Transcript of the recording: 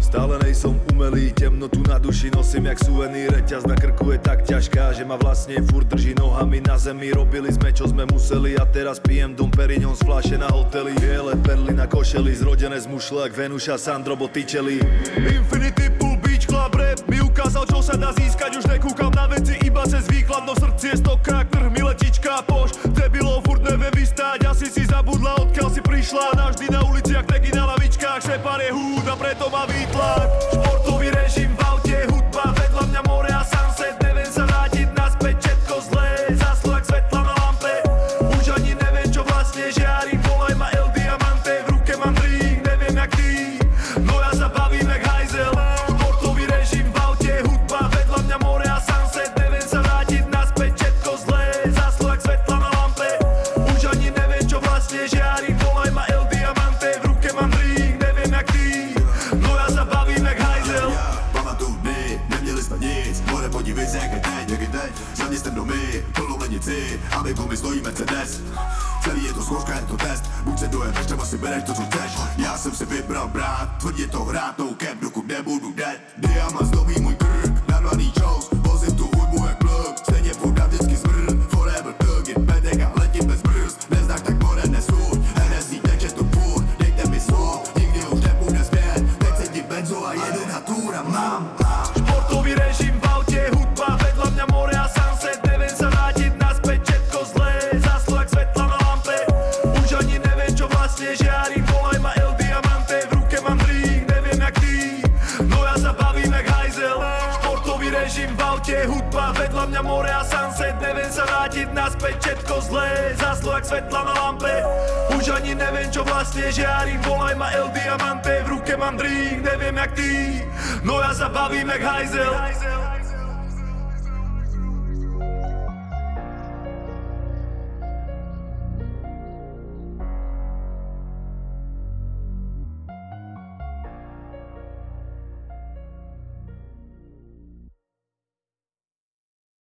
Stále nejsom umelý, temnotu na duši nosím jak suvenír. Reťaz na krku je tak ťažká, že ma vlastne furt drží nohami na zemi. Robili sme čo sme museli a teraz pijem Dom Perignon z fľaše na hoteli. Biele perly na košeli, zrodené z mušle jak Venuša, Sandro Botticelli. Infinity Pool Beach Club Rap mi ukázal čo sa dá získať. Už nekúkam na veci iba cez výklad, no v srdci je stokrát trh mi letička poš. Debilov furt neviem vystáť, asi si zabudla odkiaľ si prišla. Navždy na ulici jak tegy na lavičkách, šepar je húd a preto má výtlak. Športový režim v aute, hudba vedľa mňa more a sunset. Neviem sa vrátiť naspäť, všetko zlé, zaslo jak svetla na lampe. Už ani neviem čo vlastne žiarím, volaj ma El Diamante. V ruke mám drink, neviem jak ty, no ja sa bavím jak hajzel. Športový režim v aute, hudba vedľa mňa more a sunset. Neviem sa vrátiť naspäť, všetko zlé, zaslo jak svetla na lampe. Už ani neviem čo vlastne žiarím, volaj ma El Diamante. V ruke mám drink, neviem jak ty, no ja sa bavím jak hajzel. Pamatuju dny, neměli jsme nic, more podívej se jak je teď, zaměstem domy, plnou lednici, a my mi stojí Mercedes. Celý je to zkouška, je to test, buď se dojemeš, třeba si bereš to, co chceš. Já jsem si vybral brát, tvrdě to hrát, no cap, dokud nebudu dead. Diamant zdobí můj krk, narvaný čous, vozím tu hudbu jak plug, stejně voda vždycky zmrt. Forever plug in bedek a letím bez brzd, neznáš tak more nesuď, Hennessy teče tu furt, dejte mi svůj, nikdy už nepůjde zpět, teď sedím benzo a jedu na túr a mám. Športový režim v aute, hudba vedľa mňa more a sunset. Neviem sa vrátiť naspäť, všetko zlé, zaslo jak svetla na lampe. Už ani neviem čo vlastne žiarím, volaj ma El Diamante. V ruke mám drink, neviem jak ty, no ja sa bavím jak hajzel. Športový režim v aute, hudba vedľa mňa more a sunset. Neviem sa vrátiť naspäť, všetko zlé, zaslo jak svetla na lampe. Už ani neviem čo vlastne žiarím, volaj ma El Diamante. V ruke mám drink, neviem jak ty, no ja sa bavím jak hajzel.